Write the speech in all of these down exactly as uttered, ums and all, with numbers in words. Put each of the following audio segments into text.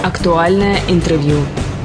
Актуальное интервью.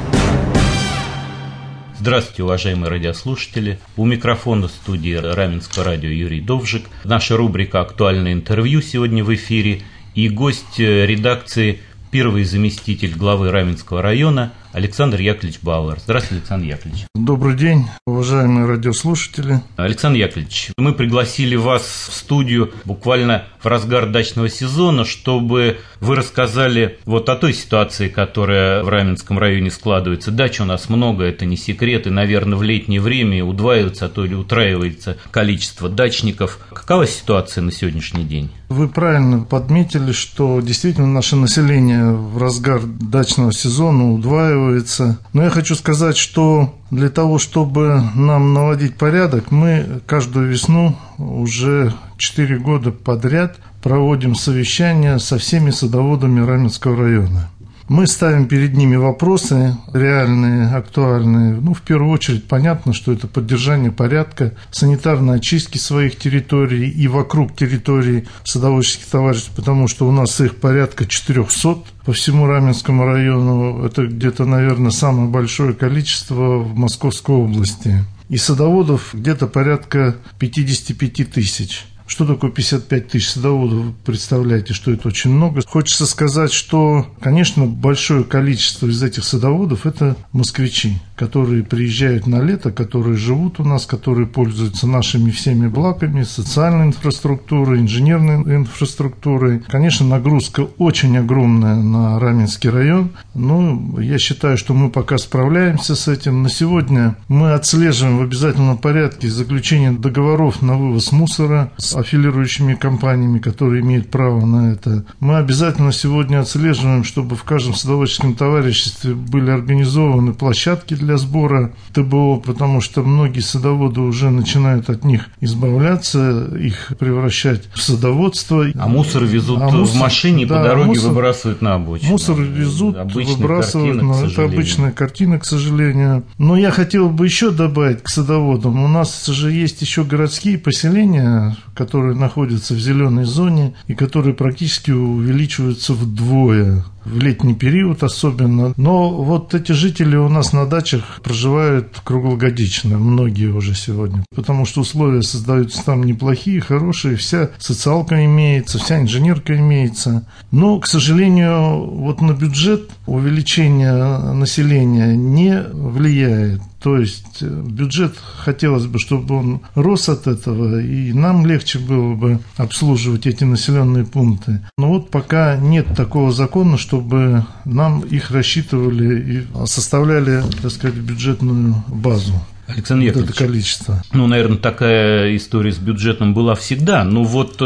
Здравствуйте, уважаемые радиослушатели. У микрофона студии Раменского радио Юрий Довжик. Наша рубрика «Актуальное интервью» сегодня в эфире. И гость редакции – первый заместитель главы Раменского района Александр Яковлевич Бауэр. Здравствуйте, Александр Яковлевич. Добрый день, уважаемые радиослушатели. Александр Яковлевич, мы пригласили вас в студию буквально в разгар дачного сезона, чтобы вы рассказали вот о той ситуации, которая в Раменском районе складывается. Дач у нас много, это не секрет, и, наверное, в летнее время удваивается, а то или утраивается количество дачников. Какова ситуация на сегодняшний день? Вы правильно подметили, что действительно наше население в разгар дачного сезона удваивается. Но я хочу сказать, что для того, чтобы нам наводить порядок, мы каждую весну уже четыре года подряд проводим совещания со всеми садоводами Раменского района. Мы ставим перед ними вопросы реальные, актуальные. Ну, в первую очередь, понятно, что это поддержание порядка, санитарной очистки своих территорий и вокруг территорий садоводческих товариществ, потому что у нас их порядка четыреста по всему Раменскому району. Это где-то, наверное, самое большое количество в Московской области. И садоводов где-то порядка пятьдесят пять тысяч. Что такое пятьдесят пять тысяч садоводов? Вы представляете, что это очень много. Хочется сказать, что, конечно, большое количество из этих садоводов – это москвичи, которые приезжают на лето, которые живут у нас, которые пользуются нашими всеми благами, социальной инфраструктурой, инженерной инфраструктурой. Конечно, нагрузка очень огромная на Раменский район, но я считаю, что мы пока справляемся с этим. На сегодня мы отслеживаем в обязательном порядке заключение договоров на вывоз мусора с аффилирующими компаниями, которые имеют право на это. Мы обязательно сегодня отслеживаем, чтобы в каждом садоводческом товариществе были организованы площадки для сбора ТБО, потому что многие садоводы уже начинают от них избавляться, их превращать в садоводство. А мусор везут а мусор, в машине и да, по дороге мусор, выбрасывают на обочину. Мусор везут, обычная выбрасывают, картина, но это обычная картина, к сожалению. Но я хотел бы еще добавить к садоводам. У нас же есть еще городские поселения, которые находятся в зеленой зоне и которые практически увеличиваются вдвое. В летний период особенно. Но вот эти жители у нас на дачах проживают круглогодично, многие уже сегодня. Потому что условия создаются там неплохие, хорошие, вся социалка имеется, вся инженерка имеется. Но, к сожалению, вот на бюджет увеличение населения не влияет. То есть бюджет хотелось бы, чтобы он рос от этого, и нам легче было бы обслуживать эти населенные пункты. Но вот пока нет такого закона, чтобы нам их рассчитывали и составляли, так сказать, бюджетную базу. Александр Яковлевич, это количество. Ну, наверное, такая история с бюджетом была всегда. Но вот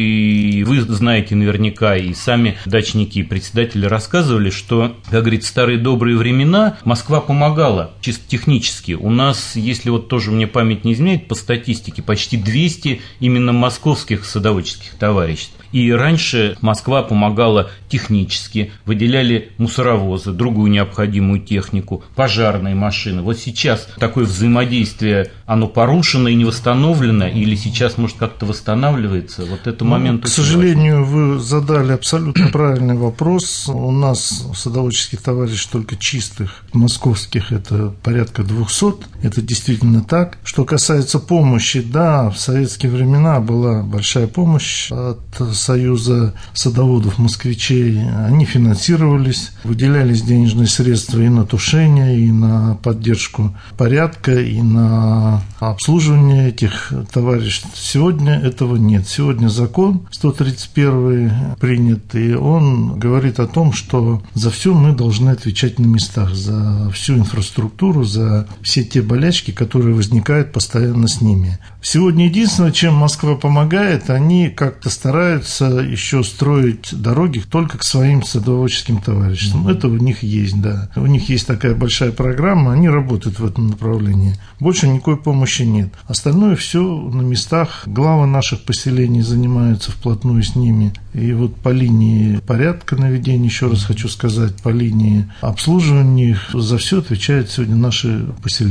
и вы знаете наверняка, и сами дачники и председатели рассказывали, что, как говорится, в старые добрые времена Москва помогала чисто технически. У нас, если вот тоже мне память не изменяет, по статистике почти двести именно московских садоводческих товариществ. И раньше Москва помогала технически, выделяли мусоровозы, другую необходимую технику, пожарные машины. Вот сейчас такое взаимодействие, оно порушено и не восстановлено, или сейчас, может, как-то восстанавливается? Вот это момент. Ну, к сожалению, важен. Вы задали абсолютно правильный вопрос. У нас садоводческих товариществ только чистых, московских, это порядка двухсот. Это действительно так. Что касается помощи, да, в советские времена была большая помощь от Союза садоводов москвичей, они финансировались, выделялись денежные средства и на тушение, и на поддержку порядка, и на обслуживание этих товариществ. Сегодня этого нет. Сегодня закон сто тридцать первый принят, и он говорит о том, что за все мы должны отвечать на местах, за всю инфраструктуру, за все те болячки, которые возникают постоянно с ними. Сегодня единственное, чем Москва помогает, они как-то стараются еще строить дороги только к своим садоводческим товариществам. Это у них есть, да. У них есть такая большая программа, они работают в этом направлении. Больше никакой помощи нет. Остальное все на местах. Главы наших поселений занимаются вплотную с ними. И вот по линии порядка наведения, еще раз хочу сказать, по линии обслуживания их, за все отвечают сегодня наши поселения.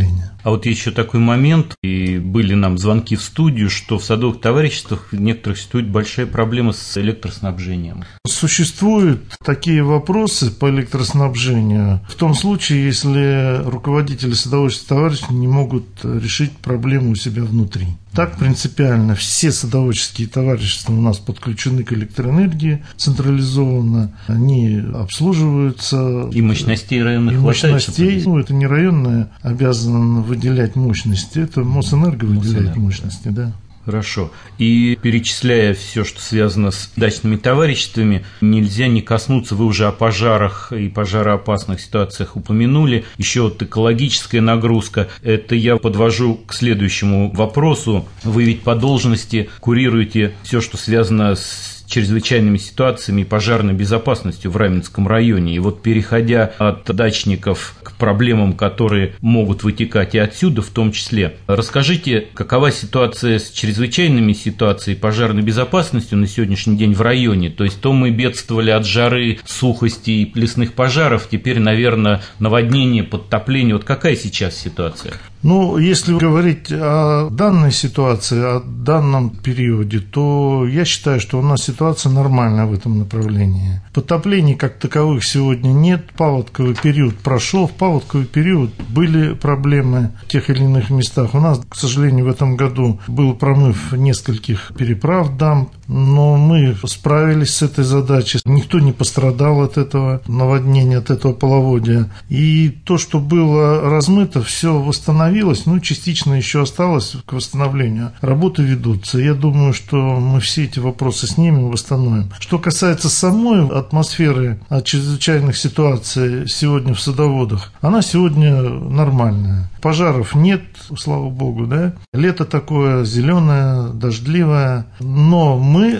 А вот еще такой момент, и были нам звонки в студию, что в садовых товариществах в некоторых существует большая проблема с электроснабжением. Существуют такие вопросы по электроснабжению в том случае, если руководители садоводческих товариществ не могут решить проблему у себя внутри. Так принципиально все садоводческие товарищества у нас подключены к электроэнергии централизованно, они обслуживаются. И мощностей районных и хватает. Мощностей, ну, это не районная обязана выделять мощности, это Мосэнерго выделяет мощности, да. Хорошо. И перечисляя все, что связано с дачными товариществами, нельзя не коснуться, вы уже о пожарах и пожароопасных ситуациях упомянули, еще вот экологическая нагрузка. Это я подвожу к следующему вопросу. Вы ведь по должности курируете все, что связано с чрезвычайными ситуациями и пожарной безопасностью в Раменском районе. И вот переходя от дачников к проблемам, которые могут вытекать и отсюда в том числе, расскажите, какова ситуация с чрезвычайными ситуациями и пожарной безопасностью на сегодняшний день в районе? То есть то мы бедствовали от жары, сухости и лесных пожаров, теперь, наверное, наводнение, подтопление. Вот какая сейчас ситуация? Ну, если говорить о данной ситуации, о данном периоде, то я считаю, что у нас ситуация нормальная в этом направлении. Подтоплений как таковых сегодня нет, паводковый период прошел, в паводковый период были проблемы в тех или иных местах. У нас, к сожалению, в этом году был промыв нескольких переправ дамб, но мы справились с этой задачей, никто не пострадал от этого наводнения, от этого половодья. И то, что было размыто, все восстановилось, ну, частично еще осталось к восстановлению. Работы ведутся. Я думаю, что мы все эти вопросы снимем, восстановим. Что касается самой атмосферы от чрезвычайных ситуаций сегодня в садоводах, она сегодня нормальная. Пожаров нет, слава богу, да. Лето такое зеленое, дождливое. Но мы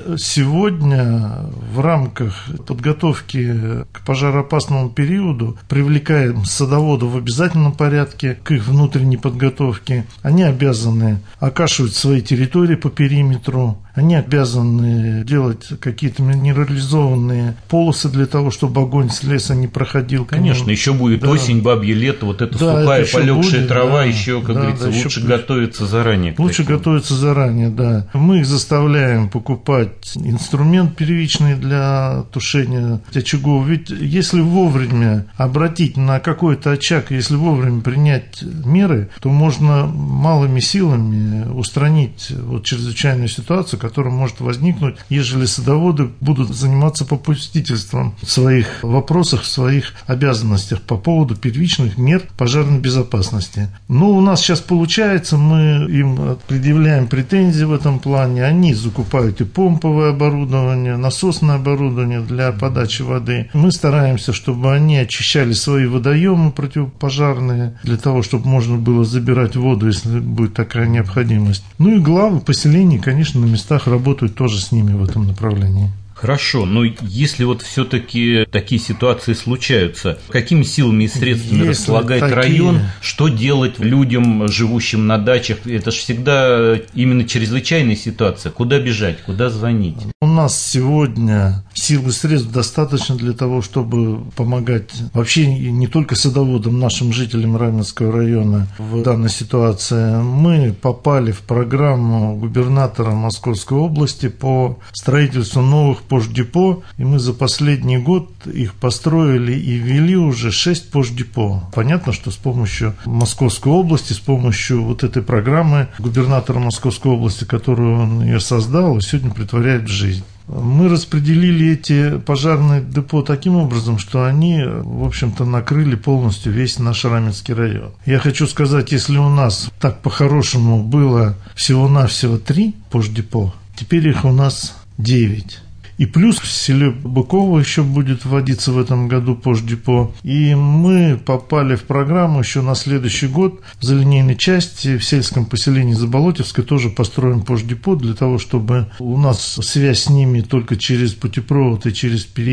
сегодня в рамках подготовки к пожароопасному периоду привлекаем садоводов в обязательном порядке к их внутренней подготовке. Они обязаны окашивать свои территории по периметру. Они обязаны делать какие-то минерализованные полосы для того, чтобы огонь с леса не проходил. Конечно, еще будет да. осень, бабье лето, вот эта да, сухая, это полегшая будет, трава, да, еще, как да, говорится, да, лучше готовиться заранее. Лучше готовиться заранее, да. Мы их заставляем покупать инструмент первичный для тушения очагов. Ведь если вовремя обратить на какой-то очаг, если вовремя принять меры, то можно малыми силами устранить вот чрезвычайную ситуацию, которая может возникнуть, ежели садоводы будут заниматься попустительством в своих вопросах, в своих обязанностях по поводу первичных мер пожарной безопасности. Ну, у нас сейчас получается, мы им предъявляем претензии в этом плане, они закупают и помповое оборудование, насосное оборудование для подачи воды. Мы стараемся, чтобы они очищали свои водоемы противопожарные, для того, чтобы можно было забирать воду, если будет такая необходимость. Ну и главы поселений, конечно, на местах работают тоже с ними в этом направлении. Хорошо, но если вот все-таки такие ситуации случаются, какими силами и средствами если располагает такие... район, что делать людям, живущим на дачах? Это же всегда именно чрезвычайная ситуация. Куда бежать, куда звонить? У нас сегодня сил и средств достаточно для того, чтобы помогать вообще не только садоводам, нашим жителям Раменского района в данной ситуации. Мы попали в программу губернатора Московской области по строительству новых пождепо, и мы за последний год их построили и ввели уже шесть пождепо. Понятно, что с помощью Московской области, с помощью вот этой программы губернатора Московской области, которую он ее создал, и сегодня притворяет в жизнь. Мы распределили эти пожарные депо таким образом, что они, в общем-то, накрыли полностью весь наш Раменский район. Я хочу сказать, если у нас так по-хорошему было всего-навсего три пождепо, теперь их у нас девять. И плюс в селе Быково еще будет вводиться в этом году пождепо. И мы попали в программу еще на следующий год в залинейной части в сельском поселении Заболотевское тоже построим пождепо для того, чтобы у нас связь с ними только через путепровод и через переезд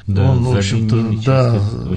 Да, Он, в общем-то, да,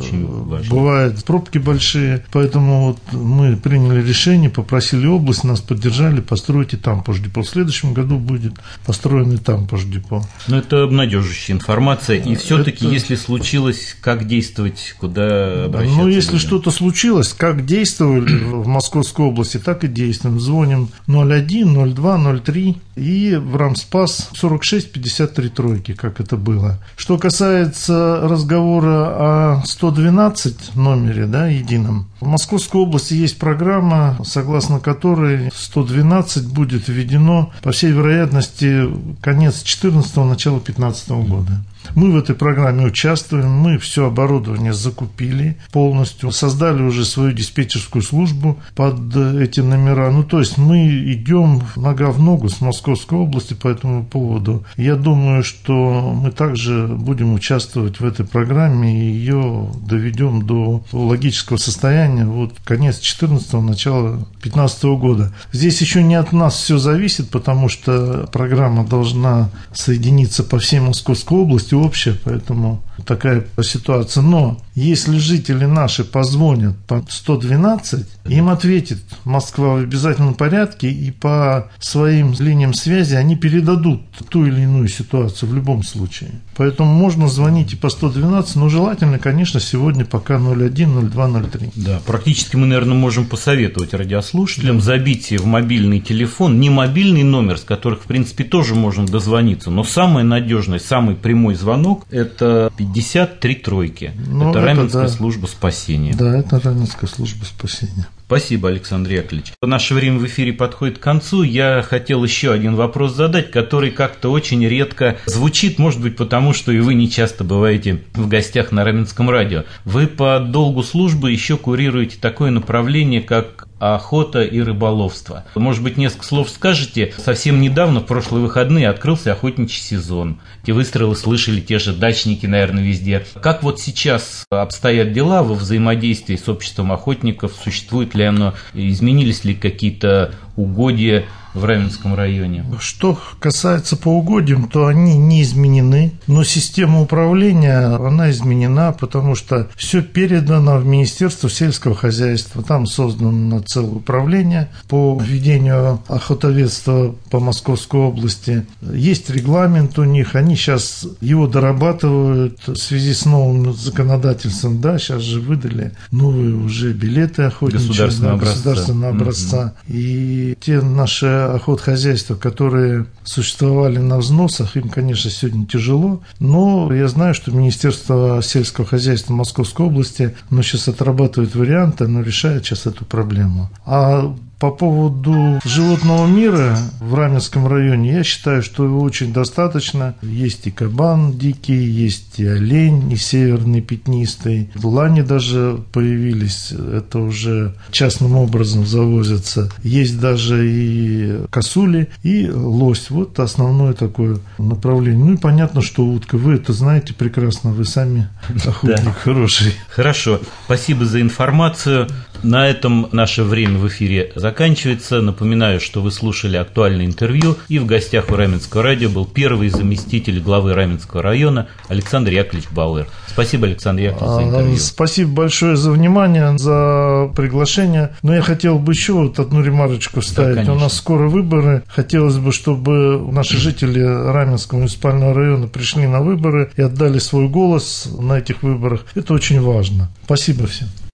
бывают пробки большие, поэтому вот мы приняли решение, попросили область, нас поддержали, построить и там пождепо. В следующем году будет построен и там пождепо. Ну, это обнадеживающая информация. И все-таки, это... если случилось, как действовать, куда обращаться? Ну, если что-то случилось, как действовали в Московской области, так и действуем. Звоним ноль один, ноль два, ноль три и в Рамспас сорок шесть пятьдесят три тройки, как это было. Что касается разговора о сто двенадцать номере, да, едином, в Московской области есть программа, согласно которой сто двенадцать будет введено, по всей вероятности, конец четырнадцатого, начало пятнадцатого года. Мы в этой программе участвуем, мы все оборудование закупили полностью, создали уже свою диспетчерскую службу под эти номера. Ну, то есть мы идем нога в ногу с Московской областью по этому поводу. Я думаю, что мы также будем участвовать в этой программе и ее доведем до логического состояния вот конец четырнадцатого, начало пятнадцатого года. Здесь еще не от нас все зависит, потому что программа должна соединиться по всей Московской области, общая, поэтому такая ситуация. Но если жители наши позвонят по сто двенадцать, им ответит Москва в обязательном порядке, и по своим линиям связи они передадут ту или иную ситуацию в любом случае. Поэтому можно звонить и по сто двенадцать, но желательно, конечно, сегодня пока ноль один, ноль два, ноль три. Да, практически мы, наверное, можем посоветовать радиослушателям забить в мобильный телефон не мобильный номер, с которых, в принципе, тоже можно дозвониться, но самая надежная, самый прямой звонок – это пятьдесят три тройки. Ну, это, это Раменская да. служба спасения. Да, это Раменская служба спасения. Спасибо, Александр Яковлевич. Наше время в эфире подходит к концу. Я хотел еще один вопрос задать, который как-то очень редко звучит, может быть, потому что и вы не часто бываете в гостях на Раменском радио. Вы по долгу службы еще курируете такое направление, как охота и рыболовство. Может быть, несколько слов скажете? Совсем недавно, в прошлые выходные, открылся охотничий сезон. Те выстрелы слышали те же дачники, наверное, везде. Как вот сейчас обстоят дела во взаимодействии с обществом охотников? Существует ли оно? Изменились ли какие-то угодья в Раменском районе? Что касается по угодьям, то они не изменены, но система управления, она изменена, потому что все передано в Министерство сельского хозяйства. Там создано целое управление по ведению охотоведства по Московской области. Есть регламент у них, они сейчас его дорабатывают в связи с новым законодательством. Да, сейчас же выдали новые уже билеты охотничьи, государственного да, государственного образца. Mm-hmm. И те наши охотхозяйства, которые существовали на взносах, им, конечно, сегодня тяжело, но я знаю, что Министерство сельского хозяйства Московской области, оно сейчас отрабатывает варианты, оно решает сейчас эту проблему. А по поводу животного мира в Раменском районе, я считаю, что его очень достаточно. Есть и кабан дикий, есть и олень, и северный пятнистый. Лани даже появились, это уже частным образом завозятся. Есть даже и косули, и лось. Вот основное такое направление. Ну и понятно, что утка. Вы это знаете прекрасно, вы сами охотник хороший. Хорошо, спасибо за информацию. На этом наше время в эфире заканчивается. Напоминаю, что вы слушали актуальное интервью, и в гостях у Раменского радио был первый заместитель главы Раменского района Александр Яковлевич Бауэр. Спасибо, Александр Яковлевич, за интервью. Спасибо большое за внимание, за приглашение. Но я хотел бы еще вот одну ремарочку вставить. Да, у нас скоро выборы. Хотелось бы, чтобы наши жители Раменского муниципального района пришли на выборы и отдали свой голос на этих выборах. Это очень важно. Спасибо всем.